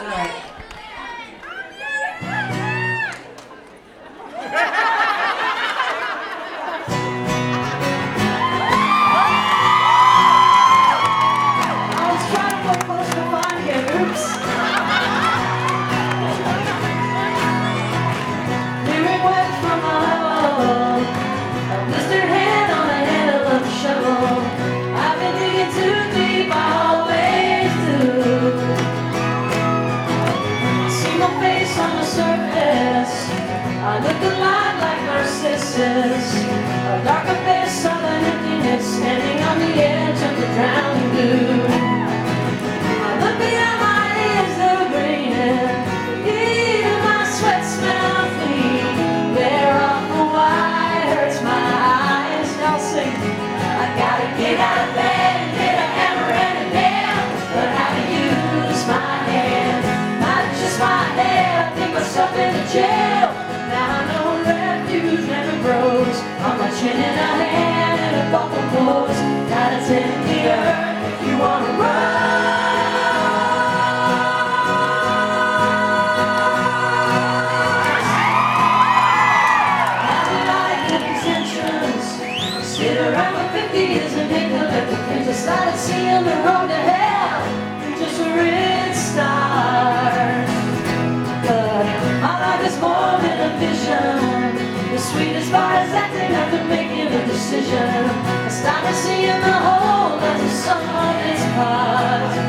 I look a lot like Narcissus, a dark abyss of an emptiness, standing on the edge of the drowning blue. I look beyond my ears, they're grinning, even my sweat smells clean. They're awful wide, hurts my eyes, I'll sing. I gotta get out of bed and get a hammer and a nail, but how to use my hand, not just my head. I think myself into jail. Now I know refuge never grows on my chin in a hand and a buckle pose. Gotta tend the earth if you wanna run. Have a lot of good intentions. Sit around for 50 years and make the left things. I started seeing the road to hell just where it starts. But my life is more than a vision. The sweetest part is acting after making a decision. I started seeing the whole as the sum of its parts.